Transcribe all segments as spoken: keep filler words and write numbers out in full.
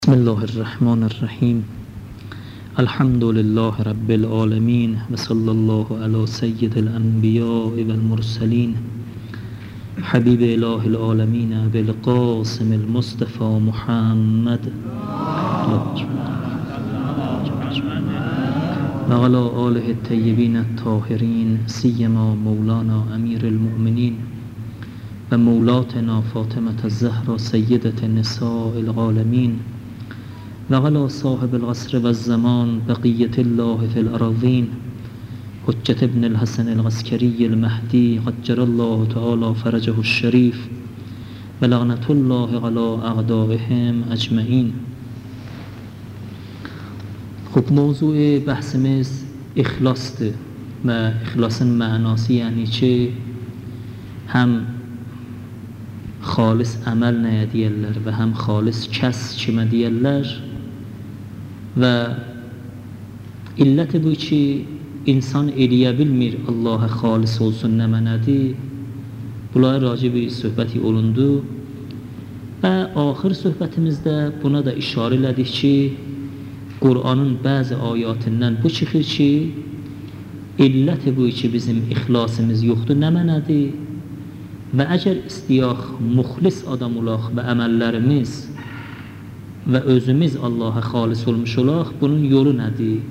بسم الله الرحمن الرحیم. الحمد لله رب العالمین و صلی الله علی سید الانبیاء و المرسلین حبیب اله العالمین بالقاسم المصطفى محمد و علی آله الطیبین الطاهرین سیما مولانا امیر المؤمنین و مولاتنا فاطمة الزهرا سیدة نساء العالمین و علی صاحب العصر و الزمان بقیة الله فی الأراضین حجة ابن الحسن العسکری المهدی عجل الله تعالی فرجه الشریف و لعنة الله علی اعدائهم اجمعین. خب موضوع بحثimiz اخلاصdır و اخلاصın mənası yəni ki, həm xalis əməl nəyə deyərlər və həm xalis kəs kimə deyərlər və illəti bu ki, insan eləyə bilmir Allaha xalis olsun nə mənədir. Bunlara raci bir söhbəti olundu və axır söhbətimizdə buna da işarə elədik ki, Qur'anın bəzi ayatından bu çıxır ki, illəti bu ki, bizim ixlasımız yoxdur nə mənədir və əgər istəyək muxlis adam olaq və əməllərimiz və özümüz Allaha xalis olmuş olaq, bunun yolu nədir?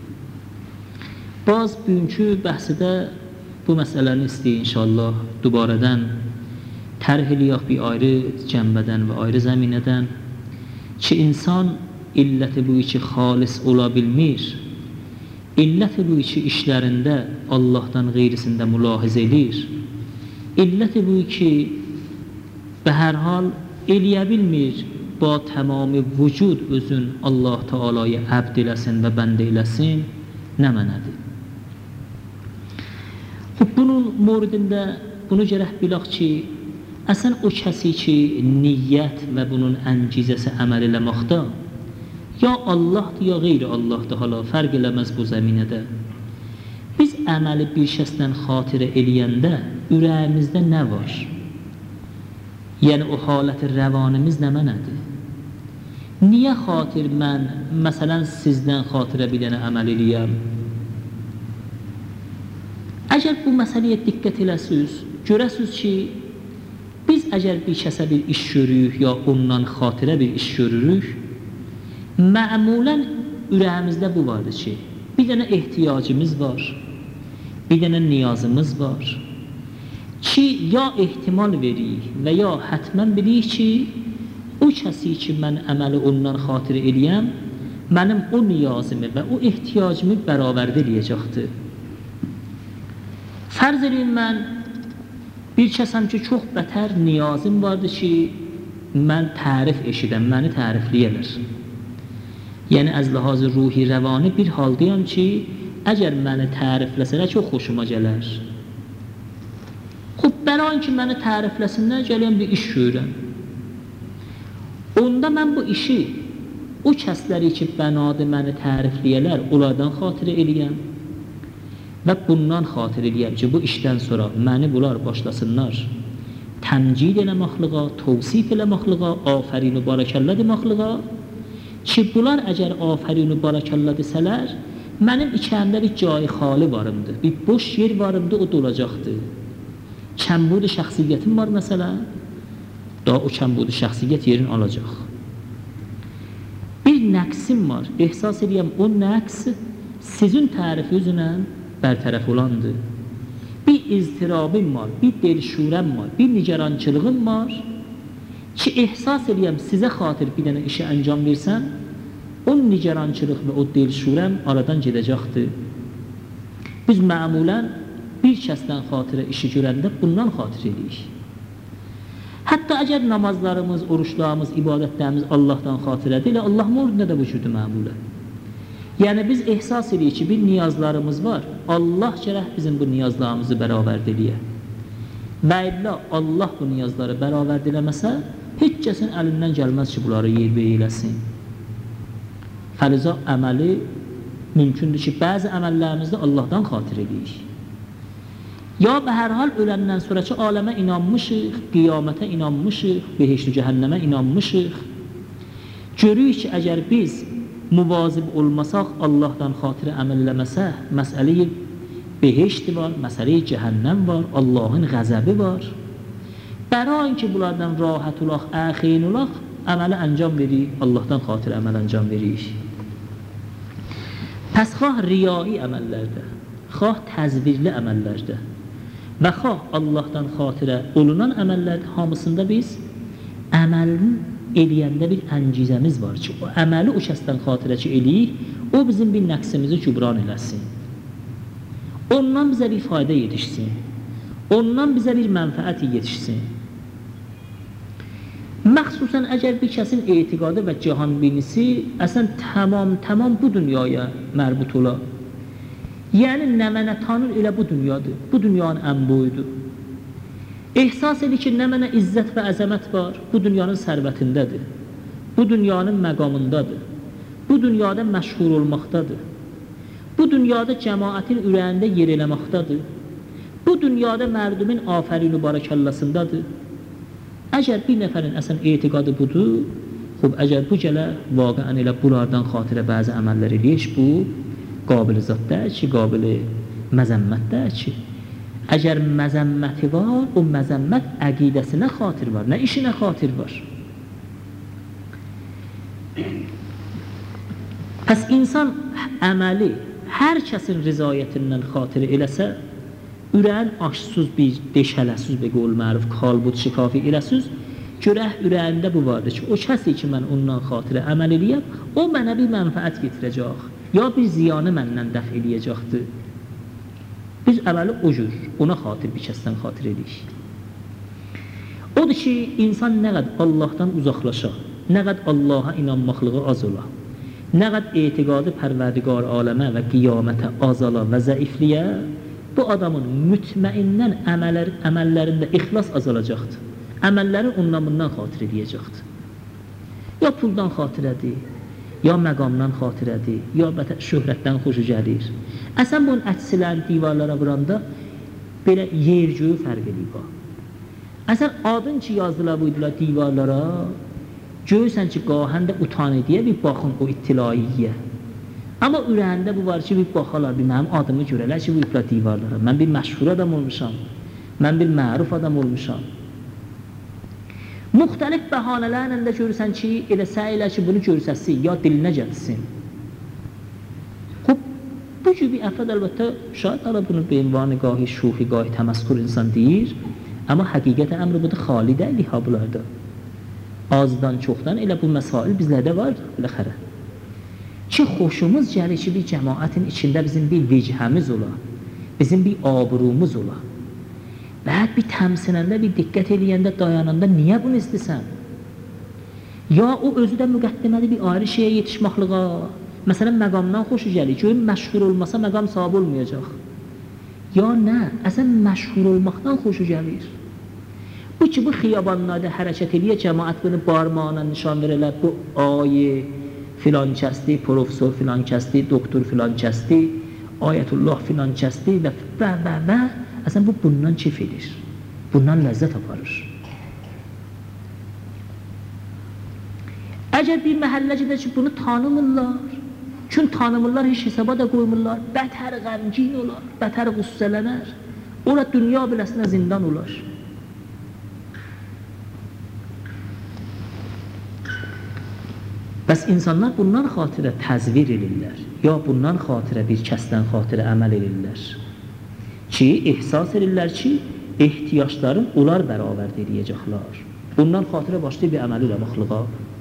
Baz bugünkü bəhsidə bu məsələni istəyir inşallah dubarədən tərh eləyək bir ayrı cənbədən və ayrı zəminədən ki, insan illəti bu ki, xalis ola bilmir, illəti bu ki, işlərində Allahdan qeyrisində mülahizə edir, illəti bu ki, və hər hal eləyə bilmir, ba tamamı vücud özün Allah Teala'ya əbd eləsin və bəndə eləsin, nə mənədir? Bunun moridində bunu gərək bilək ki, əsən o kəsi ki, niyyət və bunun əncizəsi əməl eləməkdə, ya Allahdır, ya qeyri Allahdır, hala fərq eləməz bu zəminədə. Biz əməli bir şəsdən xatirə eləyəndə ürəyimizdə nə var? Yəni o haləti rəvanimiz nə mənədir? Niyə xatir mən, məsələn, sizdən xatirə bir dənə əməl eləyəm? Əgər bu məsələyə diqqət eləsiniz, görəsiniz ki, biz əgər bir kəsə bir iş görürük, ya ondan xatirə bir iş görürük, məmulən ürəyimizdə bu vardır ki, bir dənə ehtiyacımız var, bir dənə niyazımız var ki, ya ehtimal veririk və ya hətmən bilirik ki, o kəsi ki, mən əməli ondan xatirə eləyəm, mənim o niyazımı və o ehtiyacımı bərabərdə eləyəcəkdir. Fərz edin, mən bir kəsəm ki, çox bətər niyazım vardır ki, mən tərif eşidəm, məni tərifləyələr. Yəni, əz ləhazı ruhi rəvani bir haldayam ki, əgər məni tərifləsələr, çox xoşuma gələr. Xub, bəlan ki, məni tərifləsinlər, gələyəm bir iş görürəm. Onda mən bu işi, o kəsləri ki, bənadı məni tərifləyələr, onlardan xatirə eləyəm və bundan xatirə eləyəm ki, bu işdən sonra məni bunlar başlasınlar təmcid eləməklığa, tavsif eləməklığa, afərin və barakəllə deməklığa ki, bunlar əgər afərin və barakəllə desələr, mənim içərimdə bir cayı xali varımdır, bir boş yer varımdır, o dolacaqdır. Kəmbud şəxsiyyətim var məsələn, da o kəmbud şəxsiyyət yerin alacaq. Bir nəqsim var, ehsas edəyəm, o nəqs sizin tərifi üzünə bərtərəf olandır. Bir iztirabim var, bir delşurəm var, bir nigarançılığım var ki, ehsas edəyəm, sizə xatir bir dənə işə əncam versən, o nigarançılıq və o delşurəm aradan gedəcəkdir. Biz məmulən bir kəsdən xatirə işi görəndə bundan xatir edirik. Hətta əgər namazlarımız, oruçlarımız, ibadətlərimiz Allahdan xatirədir, elə Allah mövcudunda da vücudu məmulən. Yəni biz ehsas edirik ki, bir niyazlarımız var, Allah gərək bizim bu niyazlarımızı bərabərdə eləyə. Və illə Allah bu niyazları bərabərdə eləməsə, heç kəsin əlindən gəlməz ki, bunları yerbəy eləsin. Fəliza əməli mümkündür ki, bəzi əməllərimizdə Allahdan xatir edirik. Ya به hər hal öləndən sonraki aləmə inanmışıq, qiyamətə inanmışıq, behişt-i cəhənnəmə inanmışıq görürük ki, əgər biz muvazib olmasaq, Allahdan xatirə əməl eləməsək, məsələ-i behişti var, məsələ-i cəhənnəm var, Allahın qəzəbi var. Bərain ki, bunlardan rahat olaq, əxin olaq, əmələ əncam veririk, Allahdan xatirə əməl əncam veririk. Pəs xah riyai əməllərdə, xah təzvirli əməllərdə və xah Allahdan xatirə olunan əməllərdə hamısında biz əməlin eləyəndə bir əncizəmiz var ki, o əməli o kəsdən xatirə ki eləyik, o bizim bir nəqsimizi kübran eləsin. Ondan bizə bir fayda yetişsin, ondan bizə bir mənfəət yetişsin. Məxsusən əgər bir kəsin etiqadı və cihanbinisi əsən tamam tamam bu dünyaya mərbut ola. Yəni nə mənə tanır elə bu dünyadır, bu dünyanın ən boyudur. Ehsas edir ki, nə mənə izzət və əzəmət var, bu dünyanın sərvətindədir, bu dünyanın məqamındadır, bu dünyada məşhur olmaqdadır, bu dünyada cəmaətin ürəyində yer eləməkdadır, bu dünyada mərdumin afərin-i barakəllasındadır. Əgər bir nəfərin əsən etiqadı budur, xub, əgər bu gələ vaqəən elə bunlardan xatirə bəzi əməllər eləyək, bu qabil zətdir ki, qabil məzəmmətdir ki, əgər məzəmməti var, o məzəmmət əqidəsinə xatir var, nə işinə xatir var. Pəs insan əməli hər kəsin rizayətindən xatir eləsə, ürəyin aşsız bir deşələsiz bir qol məruf, kalbud şikafi eləsiz, görək ürəyində bu vardır ki, o kəsi ki, mən ondan xatirə əməl eləyəm, o mənə bir mənfəət getirəcək, ya bir ziyanı məndən dəf eləyəcəkdir. Biz əməli o cür, ona xatir bir kəsdən xatir eləyik. Odur ki, insan nə qəd Allahdan uzaqlaşa, nə qəd Allaha inanmaqlığı az ola, nə qəd etiqadı pərverdigar aləmə və qiyamətə azala və zəifliyə, bu adamın mütməindən əməllər, əməllərində ixlas azalacaqdır. Əməlləri ondan bundan xatir edəcəkdir. Ya puldan xatirədir, ya məqamdan xatirədir, ya şöhrətdən xoşu gəlir. Əsən bunun əksilən divarlara vuranda belə yer-göyü fərq edib. Əsən adın ki yazdılar buydular divarlara, görürsən ki, qahəndə utan ediyə bir baxın o ittilaiyə. Amma ürəyində bu var ki, bir baxalar, bir mənim adımı görələr ki, bu iplat divarlara. Mən bir məşhur adam olmuşam, mən bir məruf adam olmuşam. Müxtəlif bəhanələrlə də görürsən ki, elə səyilə ki, bunu görsəsin, ya dilinə gəlsin. Xub, bu gibi əfəd əlbəttə, şayət ala bunu bir ünvanı qahi şuxi, qahi təməskur insan deyir, amma həqiqət əmri budur, xali deyil ha bunlarda. Azdan, çoxdan elə bu məsail bizlərdə var, biləxərə. Ki, xoşumuz gəlir ki, bir cəmaətin içində bizim bir vecihəmiz ola, bizim bir abrumuz ola. Bəd bir təmsinəndə, bir diqqət eləyəndə, dayananda niyə bunu istəsən? Ya o özü də müqəddiməli bir ayrı şeyə yetişməklığa, məsələn, məqamdan xoşu gəlir ki, məşhur olmasa məqam sahibi olmayacaq. Ya nə, əsən məşhur olmaqdan xoşu gəlir. Bu ki, bu xiyabanlarda hərəkət eləyə, cəmaət bunu barmağına nişan verələr, bu ayə, filan kəsdi, profesor filan kəsdi, doktor filan kəsdi, ayətullah filan kəsdi və və və və, əsən bu bundan keyf edir, bundan ləzzət aparır. Əgər bir məhəlləcədə ki, bunu tanımırlar, çünki tanımırlar, heç hesaba da qoymurlar, bətər qəmgin olar, bətər qüssələnər, ora dünya biləsinə zindan olar. Bəs insanlar bundan xatirə təzvir edirlər, ya bundan xatirə bir kəsdən xatirə əməl edirlər ki, ehsas edirlər ki, ehtiyacların onlar bərabərdə edəcəklər. Bundan xatirə başlayıb bir əməl eləməklığa.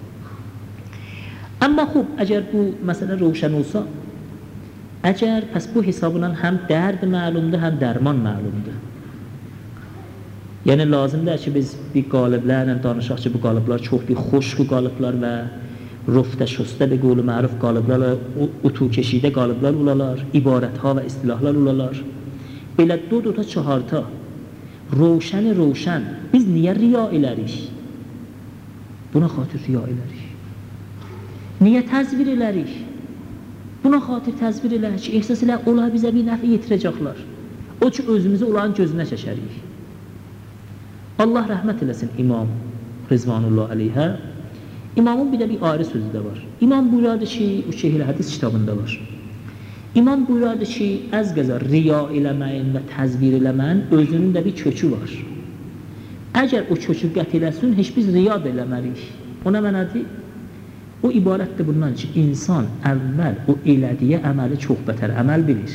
Amma xub, əgər bu məsələ roşən olsa, əgər pəs bu hesabla həm dərd məlumdur, həm dərman məlumdur. Yəni, lazımdır ki, biz bir qaliblərlə danışaq ki, bu qaliblər çox bir xoşqu qaliblər və rufdə şüstə bir qolu məruf qalıblar, utu keşidə qalıblar ulalar, ibarətha və istilahlar ulalar. Belə do-do ta çaharta, roşəni roşən, biz niyə riya elərik? Buna xatir riya elərik. Niyə təzvir elərik? Buna xatir təzvir elərik ki, ehsas elə olar bizə bir nəfi yetirəcəklər. O ki, özümüzü onların gözünə çəkərik. Allah rəhmət eləsin İmam Rizvanullah əleyhə, İmamın bir de bir ayrı sözü de var. İmam buyurardı ki, o Şehir Hədis kitabında var. İmam buyurardı ki, az qəza riya eləməyin və təzvir eləməyin özünün də bir kökü var. Əgər o kökü qət eləsin, heç biz riya da eləməliyik. O nə mənadır? O ibarətdir bundan ki, insan əvvəl o elədiyi əməli çox bətər əməl bilir.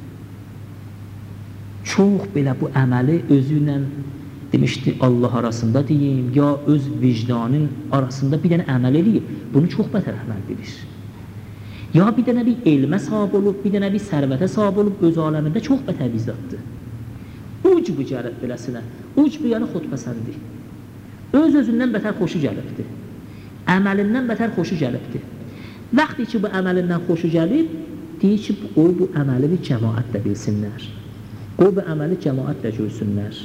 Çox belə bu əməli özü ilə demişdi Allah arasında deyim, ya öz vicdanın arasında bir dənə əməl eləyib, bunu çox bətər əməl bilir. Ya bir dənə bir elmə sahib olub, bir dənə bir sərvətə sahib olub, öz aləmində çox bətər bir zatdır. Uc bu gəlib beləsinə, uc bu yəni xodpəsəndir. Öz özündən bətər xoşu gəlibdir. Əməlindən bətər xoşu gəlibdir. Vaxtı ki bu əməlindən xoşu gəlib, deyir ki, o bu əməli bir cəmaətlə bilsinlər. O bu əməli cəmaətlə görsünlər.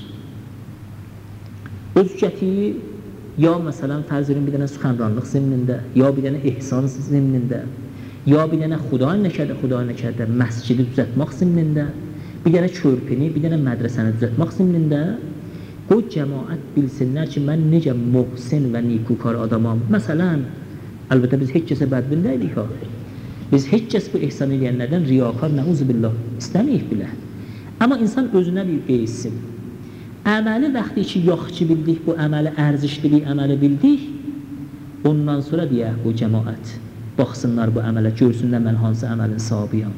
Öz gətiyi, ya məsələn fərzinin bir dənə süxənranlıq zimnində, ya bir dənə ehsan zimnində, ya bir dənə xuda nəkədə, xuda nəkədə məscidi düzətmək zimnində, bir dənə körpini, bir dənə mədrəsəni düzətmək zimnində, o cəmaət bilsinlər ki, mən necə muhsin və nikukar adamam. Məsələn, əlbəttə biz heç kəsə bədbin deyilik ha. Biz heç kəs bu ehsan eləyənlərdən riyakar, nəuzubillah, istəməyik bilə. Amma insan özünə bir qeysin. Əməli vaxtı ki, yaxşı bildik, bu əməli ərzişlilik əməli bildik, ondan sonra deyək bu cəmaət, baxsınlar bu əmələ, görsünlər mən hansı əməlin sahibiyəm.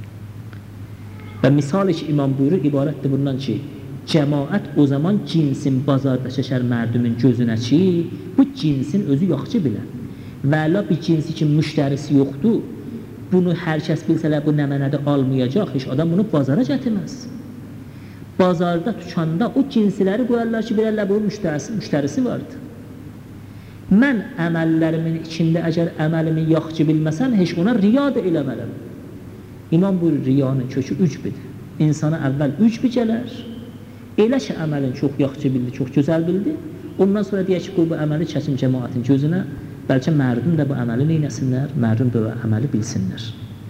Və misal ki, imam buyurur, ibarətdir bundan ki, cəmaət o zaman cinsin bazarda çəkər mərdumun gözünə ki, bu cinsin özü yaxşı bilən. Və Allah bir cinsi ki, müştərisi yoxdur, bunu hər kəs bilsələr bu nəmənədə almayacaq, heç adam bunu bazara gətirməz. Bazarda, tükanda o cinsiləri qoyarlar ki, bilərlər bunun müştərisi, müştərisi vardır. Mən əməllərimin içində əgər əməlimi yaxşı bilməsəm, heç ona riya da eləmələm. İmam buyurur, riyanın kökü ücbidir. İnsana əvvəl ücbi gələr, elə ki, əməlin çox yaxşı bildi, çox gözəl bildi, ondan sonra deyək ki, qoy bu əməli çəkim cəmaətin gözünə, bəlkə mərdum da bu əməli neynəsinlər, mərdum da bu əməli bilsinlər.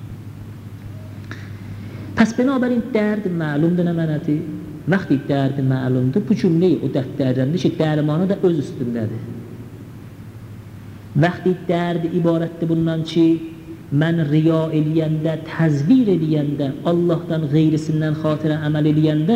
Pəs bənabərin dərd məlumdur nə mənədir? Vaxtı dərd məlumdur, bu cümləyi o dərdlərindir ki, dərmanı da öz üstündədir. Vaxtı dərd ibarətdir bundan ki, mən riya eləyəndə, təzvir eləyəndə, Allahdan qeyrisindən xatirə əməl eləyəndə,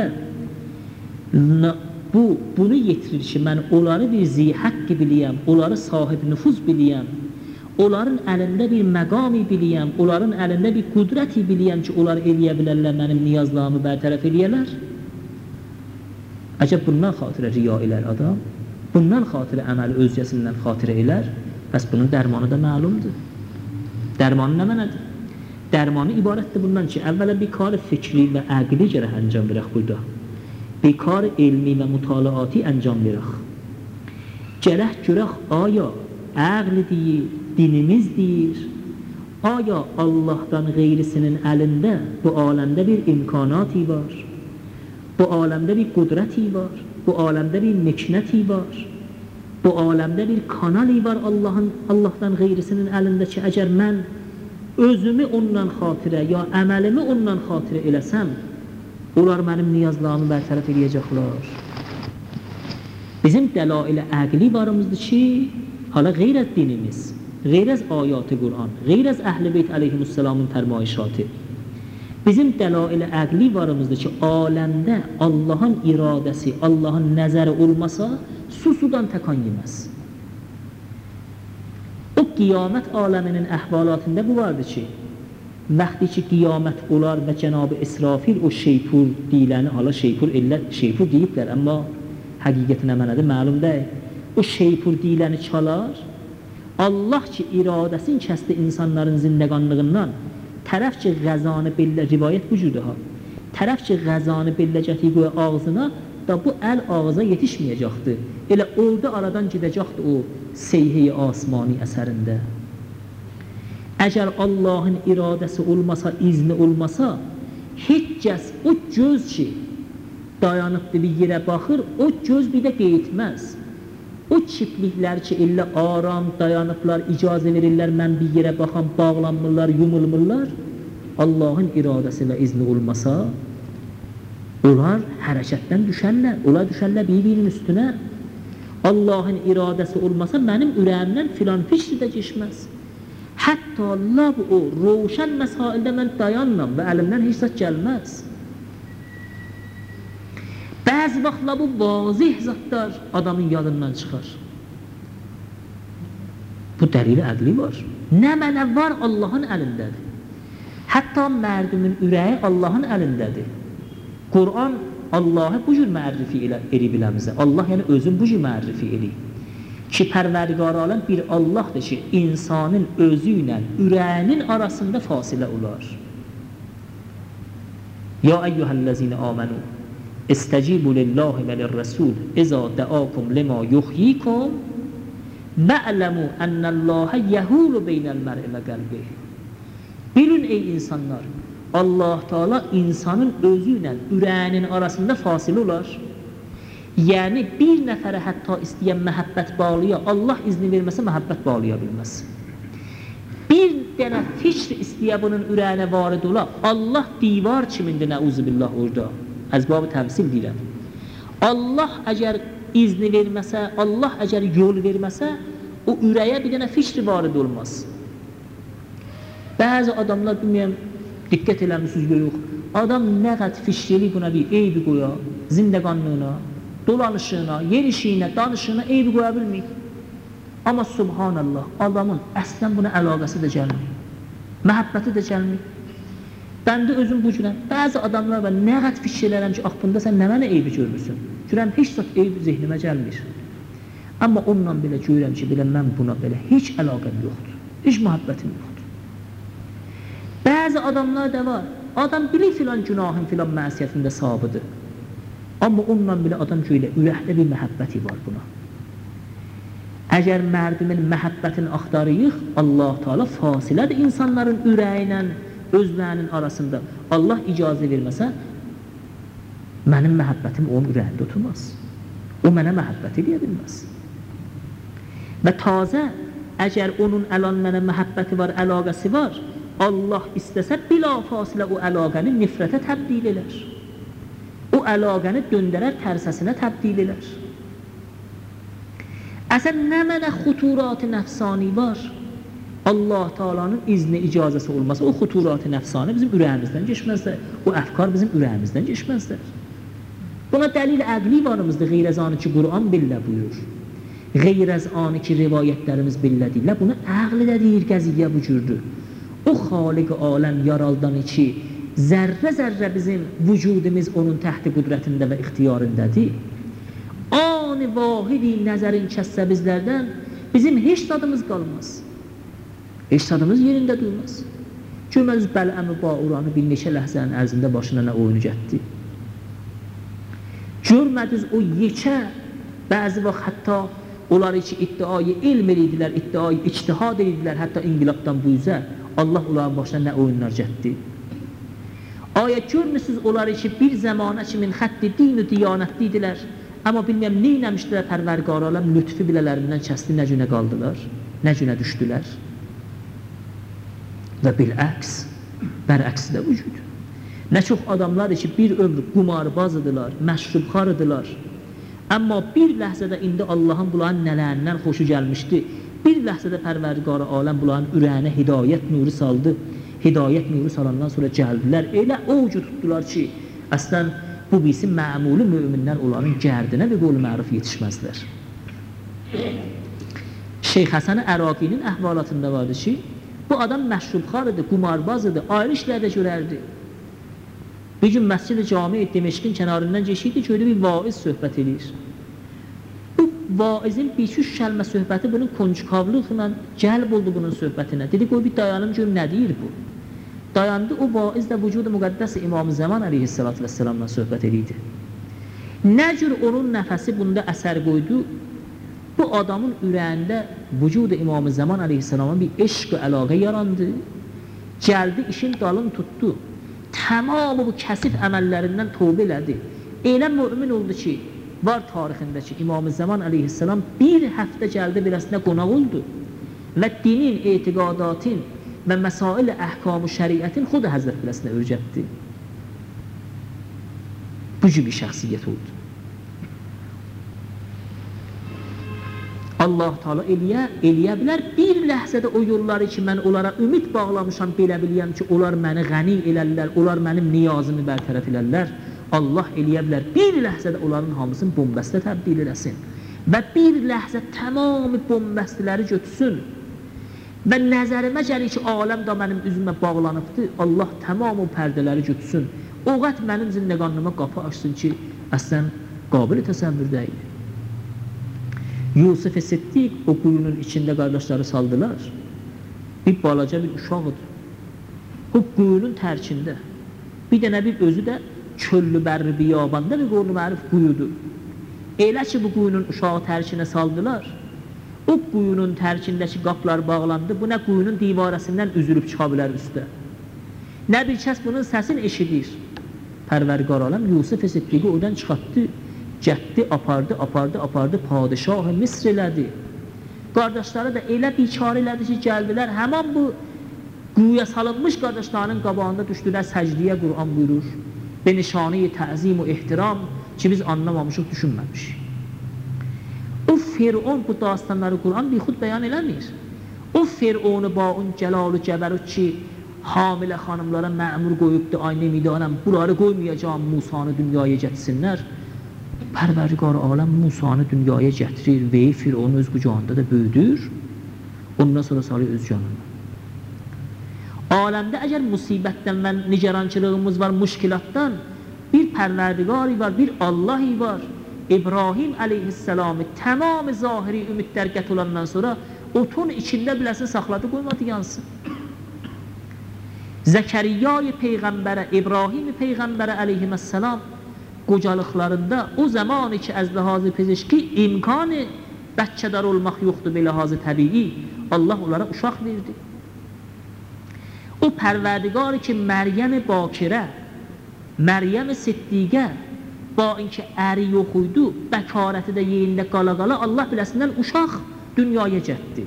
bu, bunu yetirir ki, mən onları bir zihaqqi biliyəm, onları sahib nüfuz biliyəm, onların əlində bir məqami biliyəm, onların əlində bir qudrəti biliyəm ki, onlar eləyə bilərlər, mənim niyazlarımı bərtərəf eləyərlər. Əcəb bundan xatirə riya elər adam, bundan xatirə əməli özgəsindən xatirə elər, bəs bunun dərmanı da məlumdur. Dərmanı nə mənədir? Dərmanı ibarətdir bundan ki, əvvələ bir kar fikri və əqli gərək əncam verək burada. Bir kar elmi və mütalaati əncam verək. Gərək görək, aya əqli deyir, dinimiz deyir, aya Allahdan qeyrisinin əlində bu aləmdə bir imkanati var, bu aləmdə bir qudrəti var, bu aləmdə bir meknəti var, bu aləmdə bir kanali var Allahın, Allahdan qeyrisinin əlində ki, əgər mən özümü ondan xatirə, ya əməlimi ondan xatirə eləsəm, onlar mənim niyazlarımı bərtərəf eləyəcəklər. Bizim dəlail-i əqli varımızdır ki, hala qeyr az dinimiz, qeyr az ayat-ı Qur'an, qeyr az Əhl-i Beyt əleyhimussalamın fərmayişatı, bizim dəlail-i əqli varımızdır ki, aləmdə Allahın iradəsi, Allahın nəzəri olmasa, su sudan təkan yeməz. O qiyamət aləminin əhvalatında bu vardır ki, vaxtı ki qiyamət olar və Cənab-ı İsrafil o şeypur deyiləni, hala şeypur, illət şeypur deyiblər, amma həqiqətinə mənədir, məlum deyil. O şeypur deyiləni çalar, Allah ki iradəsin kəsdi insanların zindəqanlığından, tərəf ki qəzanı bellə, rivayət vücudu ha, tərəf ki qəzanı belləcəti qoya ağzına, da bu əl ağıza yetişməyəcəkdir. Elə orada aradan gedəcəkdir o seyhi asmani əsərində. Əgər Allahın iradəsi olmasa, izni olmasa, heç kəs o göz ki dayanıbdır bir yerə baxır, o göz bir də qeytməz. O çipliklər ki elə aram dayanıblar, icazə verirlər, mən bir yerə baxam, bağlanmırlar, yumulmurlar, Allahın iradəsi və izni olmasa, onlar hərəkətdən düşərlər, onlar düşərlər bir-birinin üstünə. Allahın iradəsi olmasa mənim ürəyimdən filan fikri də keçməz. Hətta lab o roşan məsaildə mən dayanmam və əlimdən heç zat gəlməz. Bəzi vaxtlar bu vazih zatlar adamın yadından çıxar. Bu dəlil əqli var. Nə mənə var Allahın əlindədir. Hətta mərdumun ürəyi Allahın əlindədir. Qur'an Allahı bu cür mərrifi eri biləmizə. Allah yəni özün bu cür mərrifi eri. Ki pərverdigar aləm bir Allahdır ki, insanın özü ilə ürəyinin arasında fasilə olar. Ya eyyuhəl-ləzine amenu İstəcibu lillahi və lirrəsul İzə dəakum limə yuxyikum Mə'ləmu ennəllâhə yəhulu beynəl mər'i və qəlbih. Bilin ey insanlar, Allah Teala insanın özü ilə ürəyinin arasında fasilə olar. Yəni bir nəfərə hətta istəyən məhəbbət bağlaya, Allah izni verməsə məhəbbət bağlaya bilməz. Bir dənə fikr istəyə bunun ürəyinə varid ola, Allah divar kimindir, nəuzubillah orada. Əzbabı təmsil deyirəm. Allah əgər izni verməsə, Allah əgər yol verməsə, o ürəyə bir dənə fikri varid olmaz. Bəzi adamlar bilməyəm, diqqət eləmişsiniz yox. Adam nə qədər fikri buna bir eybi qoya, zindəqanlığına, dolanışına, yerişiyinə, danışına eybi qoya bilməyik. Amma subhanallah, adamın əslən buna əlaqəsi də gəlmir. Məhəbbəti də gəlmir. Bəndə özüm bu cürəm. Bəzi adamlar var, nə qədər fikirlərəm ki, axbında sən nə mənə eybi görmürsün? Görəm, heç zat eybi zehnimə gəlmir. Amma onunla belə görəm ki, belə mən buna belə heç əlaqəm yoxdur. Heç məhəbbətim yoxdur. Bəzi adamlar da var, adam bilir filan günahın, filan məsiyyətində sabıdır. Amma onunla belə adam görür, ürəkdə bir məhəbbəti var buna. Əgər mərdimin məhəbbətini axtarıyıq, Allah Teala fasilədir insanların ürəyi ilə özlərinin arasında. Allah icazə verməsə, mənim məhəbbətim onun ürəyində oturmaz. O mənə məhəbbət edə bilməz. Və tazə, əgər onun əlan mənə məhəbbəti var, əlaqəsi var, Allah istəsə bila fasilə o əlaqəni nifrətə təbdil elər. O əlaqəni döndərər, tərsəsinə təbdil elər. Əsən nə mənə xuturat-ı nəfsani var? Allah Teala'nın izni, icazəsi olmasa o xuturat-ı nəfsani bizim ürəyimizdən geçməzdir. O əfkar bizim ürəyimizdən geçməzdir. Buna dəlil əqli varımızdır. Qeyrəzanı ki, Qur'an billə buyur. Qeyrəzanı ki, rivayətlərimiz billə deyirlər. Bunu əqli də deyir, qəziyyə bu cürdür. O xaliq-i aləm yaraldanı ki, zərrə-zərrə bizim vücudumuz onun təhti qüdrətində və ixtiyarındadır. An-ı vahidi nəzərin kəssə bizlərdən bizim heç dadımız qalmaz. Heç dadımız yerində durmaz. Cüməz bələm-i bauranı bir neçə ləhzənin ərzində başına nə oyunu gətdi. Görmədiz o yekə, bəzi vaxt hətta onları ki, iddiayı ilm edildilər, iddiayı ictihad edildilər, hətta inqilabdan bu üzə, Allah onların başına nə oyunlar gətdi. Ayət görmüsünüz onları ki, bir zəmanə kimin xətti din-i diyanətli idilər, amma bilməyəm, neynəmişdilər pərverdigar aləm, lütfi bilələrindən kəsdi, nə günə qaldılar, nə günə düşdülər. Və biləks, bərəksi də vücud. Nə çox adamlar ki, bir ömür qumarbazıdılar, məşrubxarıdılar. Amma bir ləhzədə indi Allahın bunların nələrindən xoşu gəlmişdi. Bir ləhzədə pərverdigar aləm bunların ürəyinə hidayət nuru saldı. Hidayət nuru salandan sonra gəldilər. Elə o ucu tutdular ki, əslən bu bilsin məmuli müminlər onların gərdinə və qol-u məruf yetişməzlər. Şeyx Həsən Əraqinin əhvalatında vardı ki, bu adam məşrubxarıdır, qumarbazıdır, ayrı işlərdə görərdi. Bir gün məscid-i cami Dimeşqin kənarından geçiydi, gördü bir vaiz söhbət edir. Bu vaizin bir-üç kəlmə söhbəti bunun konçkavlıqla cəlb oldu bunun söhbətinə. Dedi, qoy bir dayanım görüm, nə deyir bu? Dayandı, o vaiz də vücud-u müqəddəs İmam-ı Zaman əleyhissalatü vəssalamla söhbət edirdi. Nə cür onun nəfəsi bunda əsər qoydu? Bu adamın ürəyində vücud-u İmam-ı Zaman əleyhissalamın bir eşq-ı əlaqə yarandı. Gəldi, işin dalını tutdu. Tamamı bu kəsif əməllərindən tövbə elədi. Elə mümin oldu ki, var tarixində ki, İmam-ı Zaman əleyhissalam bir həftə gəldi beləsinə qonaq oldu və dinin, etiqadatın və məsail-i əhkam-ı şəriətin xudu Həzrət biləsinə öyrətdi. Bu cür bir şəxsiyyət oldu. Allah Teala eləyə, eləyə bilər. Bir ləhzədə o yolları ki, mən onlara ümid bağlamışam, belə biləyəm ki, onlar məni ғəni elərlər, onlar mənim niyazımı bərtərəf elərlər. Allah eləyə bilər. Bir ləhzədə onların hamısını bombəstə təbdil eləsin. Və bir ləhzə tamamı bombəstləri götürsün. Və nəzərimə gəlir ki, aləm da mənim üzümə bağlanıbdır. Allah tamam o pərdələri götürsün. O qət mənim zindəqanlıma qapı açsın ki, əslən qabili təsəvvür deyil. Yusuf-i Siddiq o quyunun içində qardaşları saldılar. Bir balaca bir uşaqdır. O quyunun tərkində. Bir dənə bir özü də çöllü bərri biyabanda bir qol-u mərif quyudur. Elə ki, bu quyunun uşağı tərkinə saldılar. O quyunun tərkindəki qapılar bağlandı. Bu nə quyunun divarəsindən üzülüb çıxa bilər üstə. Nə bir kəs bunun səsini eşidir. Pərvərdigar aləm Yusuf-i Siddiqi oradan çıxartdı. Cətdi, apardı, apardı, apardı, padişah-ı Misr elədi. Qardaşları da elə biçarə elədi ki, gəldilər, həman bu quyuya salınmış qardaşlarının qabağında düşdülər, səcdiyə Qur'an buyurur. Be nişanı-i təzim və ehtiram ki, biz anlamamışıq, düşünməmişik. O Fir'on bu dastanları Qur'an bixud bəyan eləmir. O Fir'onu ba on cəlal-ı cəbərut ki, hamilə xanımlara məmur qoyubdu, ay nemidanəm, bunları qoymayacağım, Musanı dünyaya gətirsinlər. Pərvərdigar aləm Musanı dünyaya gətirir və Fir'onu öz qucağında da böyüdür. Ondan sonra salıyor öz canını. Aləmdə əgər musibətdən və nigarançılığımız var, müşkilatdan, bir pərverdigari var, bir Allahi var. İbrahim aleyhisselamı tamam zahiri ümidlər qət olandan sonra otun içində biləsin saxladı, qoymadı yansın. Zəkəriyyəy Peyğəmbərə, İbrahim Peyğəmbərə aleyhisselam qocalıqlarında o zamanı ki, əz ləhazı pezişki imkanı bəccədar olmaq yoxdur, beləhazı təbii, Allah onlara uşaq verdi. O pərverdigarı ki, Məryəm-i Bakirə, Məryəm-i Siddiqə, ba inki əri yox idi, bəkarəti də yerində qala-qala, Allah biləsindən uşaq dünyaya getdi.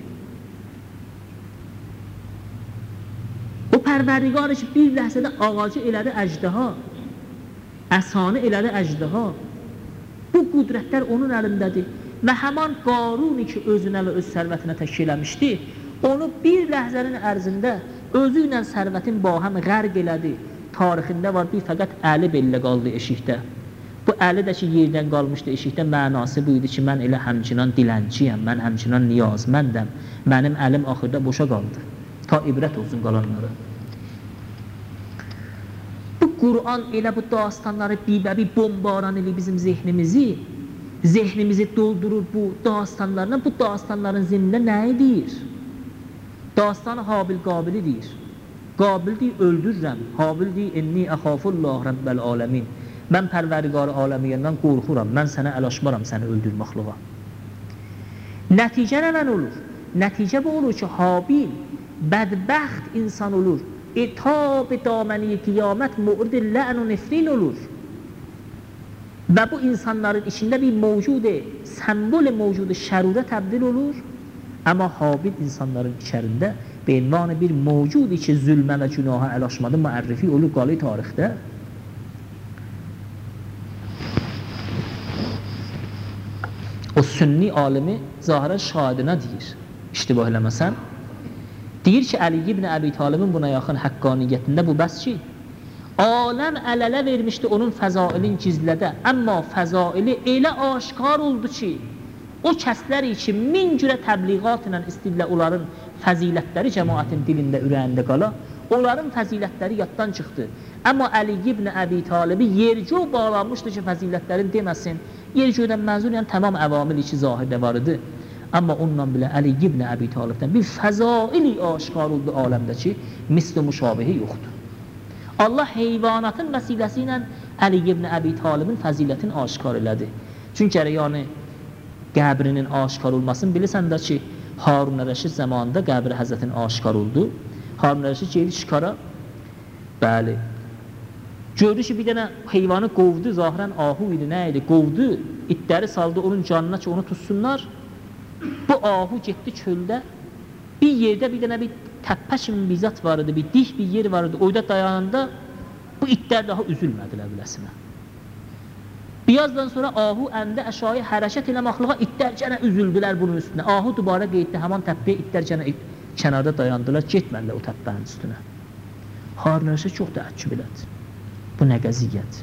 O pərverdigarı ki, bir ləhzədə ağacı elədi əcdəha, əsanı elədi əcdəha. Bu qudrətlər onun əlindədir. Və həman Qaruni ki, özünə və öz sərvətinə təşkil eləmişdi, onu bir ləhzənin ərzində özü ilə sərvətin bahəm qərq elədi. Tarixində var, bir fəqət əli bellə qaldı eşikdə. Bu əli də ki, yerdən qalmışdı eşikdə, mənası bu idi ki, mən elə həmçinan dilənçiyəm, mən həmçinan niyazməndəm, mənim əlim axırda boşa qaldı. Ta ibrət olsun qalanları. Bu Qur'an elə bu dastanları bibəbi bombaran elə bizim zehnimizi, zehnimizi doldurur bu dastanlarla. Bu dastanların zimnində nə edir? Dastanı Habil Qabili deyir. Qabil deyir, öldürürəm. Habil deyir, enni əxafullah rəbbəl aləmin. Mən pərvərdigar aləmiyyəndən qorxuram, mən sənə əl açmaram səni öldürməklığa. Nəticə nə olur? Nəticə bu olur ki, Habil bədbəxt insan olur. Etab daməni qiyamət mu'ud lə'n və nefrin olur. Və bu insanların içində bir mevcudu, sembol mevcudu şərurə təbdil olur. Amma Habil insanların içərində beyinvanı bir mevcudu ki, zülmə və günaha əl açmadı, müərrifi olur qalı tarixdə. O sünni alimi zahirən şahidinə deyir, iştibah eləməsən. Deyir ki, Əli ibn Əbi Talibin buna yaxın həqqaniyyətində bu bəs ki, aləm əl-ələ vermişdi onun fəzailin gizlədə, amma fəzaili elə aşkar oldu ki, o kəslər için min cürə təbliğat ilə istillə onların fəzilətləri cəmaətin dilində, ürəyində qala, onların fəzilətləri yaddan çıxdı. Amma Əli ibn Əbi Talibi yergö bağlanmışdı ki, fəzilətlərin deməsin. Yergödən mənzur, yəni tamam əvamil iki zahirdə var idi. Amma onunla bilə Əli ibn Əbi Talibdən bir fəzaili aşkar oldu aləmdə ki, misli müşabihi yoxdur. Allah heyvanatın vəsiləsi ilə Əli ibn Əbi Talibin fəzilətini aşkar elədi. Çünki yəni qəbrinin aşkar olmasını bilirsən də ki, Harun Rəşid zamanında qəbri Həzrətin aşkar oldu. Harun Rəşid geldi şikara, bəli. Gördü ki, bir dənə heyvanı qovdu, zahirən ahu idi, nə idi, qovdu, itləri saldı onun canına ki, onu tutsunlar. Bu ahu getdi çöldə, bir yerdə bir dənə bir təppə kimi bir zat var idi, bir dik bir yer var idi, oyda dayananda bu itlər daha üzülmədilər biləsinə. Birazdan sonra ahu əndə aşağıya hərəkət eləməklığa itlərcənə üzüldülər bunun üstünə. Ahu dubara qeyddə həman təpəyə itlərcənə kənarda dayandılar, getmədilər o təpənin üstünə. Harun Rəşid çox təəccüb elədi. Bu nə qəziyyət?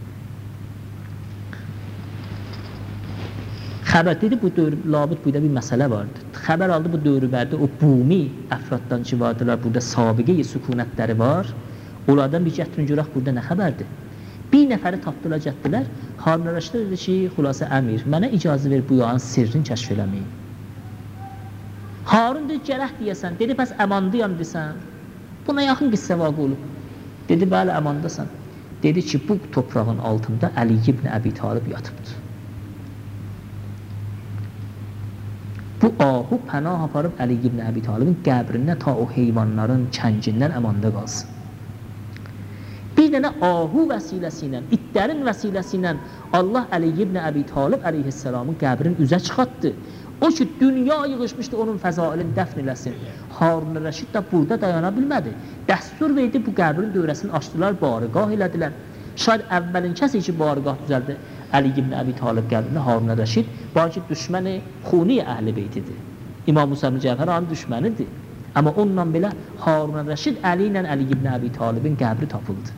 Xəbər dedi, bu dövr, labud burada bir məsələ vardı. Xəbər aldı bu dövrlərdə o bumi əfraddan ki vardılar, burada sabiqə-i sükunətləri var. Onlardan bir gətirin görək burada nə xəbərdir? Bir nəfəri tapdılar, getdilər. Harun Rəşid dedi ki, xülasə əmir, mənə icazə ver bu yağın sirrini kəşf eləməyin. Harun dedi, gərək deyəsən. Dedi, bəs əmandıyam desən. Buna yaxın qissə vaqı olub. Dedi, bəli, əmandasan. Dedi ki, bu toprağın altında Əli ibn Əbi Talib yatıbdır. Bu ahu pənah aparıb Əli ibn Əbi Talibin qəbrinə ta o heyvanların kəngindən əmanda qalsın. Bir dənə ahu vəsiləsi ilə, itlərin vəsiləsi ilə Allah Əli ibn Əbi Talib əleyhisselamın qəbrini üzə çıxartdı. O ki, dünya yığışmışdı onun fəzailini dəfn eləsin. Harun Rəşid də burada dayana bilmədi. Dəstur verdi, bu qəbrin dövrəsini açdılar, barigah elədilər. Şayad əvvəlin kəsi ki, barigah düzəldi Əli ibn Əbi Talib qəbrini Harun Rəşid, var ki, düşməni xuni əhl-i beytidir. İmam Musa ibn Cəfər onun düşmənidir. Amma onunla belə Harun Rəşid Əli ilə Əli ibn Əbi Talibin qəbri tapıldı.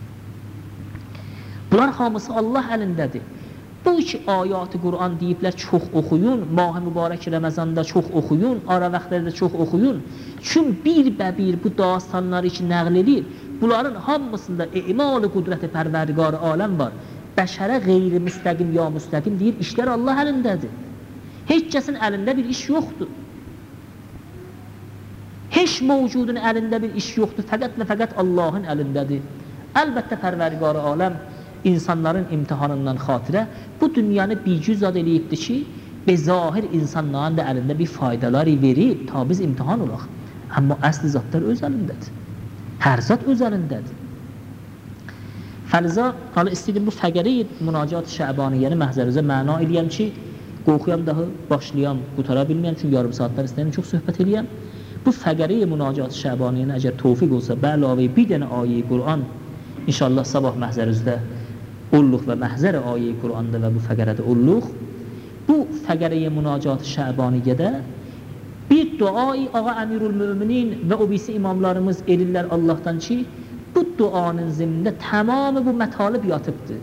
Bunlar hamısı Allah əlindədir. Bu iki ayatı Qur'an deyiblər, çox oxuyun, mah-ı mübarək Ramazanda çox oxuyun, ara vaxtlarda çox oxuyun. Çün bir bəbir bu dastanları ki nəql edir, bunların hamısında imal-ı qudrət-i pərverdigar aləm var. Bəşərə qeyri müstəqim ya müstəqim deyir, işlər Allah əlindədir. Heç kəsin əlində bir iş yoxdur. Heç mövcudun əlində bir iş yoxdur, fəqət və fəqət Allahın əlindədir. Əlbəttə pərverdigar aləm insanların imtihanından xatirə bu dünyanı bir cüzad eləyibdir ki, be zahir insanların da əlində bir faydaları verib, ta biz imtihan olaq. Amma əsli zatlar öz əlindədir. Hər zat öz əlindədir. Fəliza, hala istəydim bu fəqəri münacat-ı şəbaniyəni məhzərizə məna eləyəm ki, qorxuyam daha başlayam, qutara bilməyəm, çünki yarım saatlar istəyəm, çox söhbət eləyəm. Bu fəqəri münacat-ı şəbaniyəni əgər tövfiq olsa, bəlavə bir dənə ayə-i Qur'an, inşallah sabah məhzərizdə olluq və məhzər ayə-i Qur'anda və bu fəqərədə olluq. Bu fəqərəyə münacat-ı şəbaniyədə bir duayı Ağa Əmirul Müminin və o birisi imamlarımız elirlər Allahdan ki, bu duanın zimnində tamamı bu mətalib yatıbdır.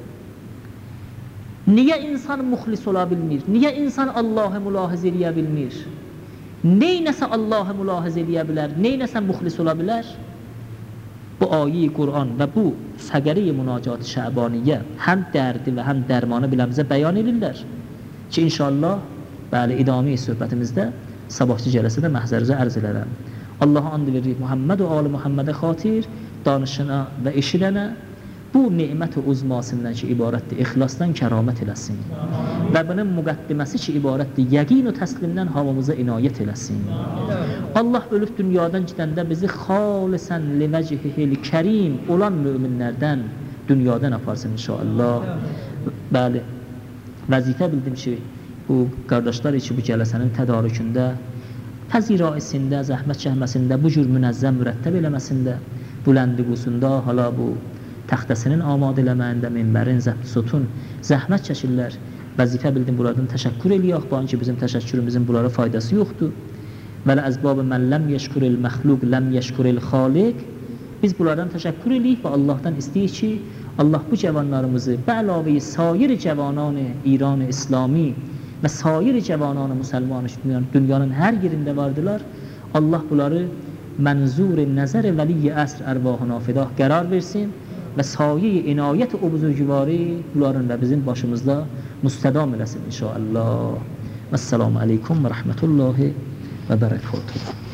Niyə insan muxlis ola bilmir? Niyə insan Allahı mülahizə eləyə bilmir? Neynəsə Allahı mülahizə eləyə bilər? Neynəsə muxlis ola bilər? Bu ayə-i Qur'an və bu fəqəri münacat-ı şəbaniyyə həm dərdi və həm dərmanı biləmizə bəyan edirlər ki, inşallah, bəli, idami söhbətimizdə sabahçı cələsədə məhzərizə ərz elərəm. Allaha and verir Muhammed və ali Muhammedə xatir, danışına və eşidənə bu nemət-i uzmasından ki, ibarətdir, ixlasdan kəramət eləsin. Və bunun müqəddiməsi ki, ibarətdir, yəqin və təslimdən hamımıza inayət eləsin. Allah ölüb dünyadan gedəndə bizi xalisən livəcihil kərim olan müminlərdən dünyadan aparsın inşallah. Bəli, vəzifə bildim ki, bu qardaşlar için bu cələsənin tədarükündə, təziraisində, zəhmət çəkməsində, bu cür münəzzəm mürəttəb eləməsində, büləndiqusunda, hala bu təxtəsinin amad eləməyində, minbərin, zəbt sotun, zəhmət çəkirlər. Vəzifə bildim, buradan təşəkkür eləyək, bu an ki, bizim təşəkkürümüzün bunlara faydası yoxdur. Vələ əzbabı mən ləm yeşkuril məxluq, ləm yeşkuril xaliq. Biz bunlardan təşəkkür eləyik və Allahdan istəyik ki, Allah bu cavanlarımızı, bəlavi sair cavananı İran-ı İslami və sair cavananı müsəlmanı dünyanın hər yerində vardılar. Allah bunları mənzur-i nəzər-i vəliy-i əsr ərvahına fidah qərar versin və sayi inayət o buzurgüvari bunların və bizim başımızda müstədam eləsin inşallah. Vəssalamu aleykum və rəhmətullahi və bərəkatuhu.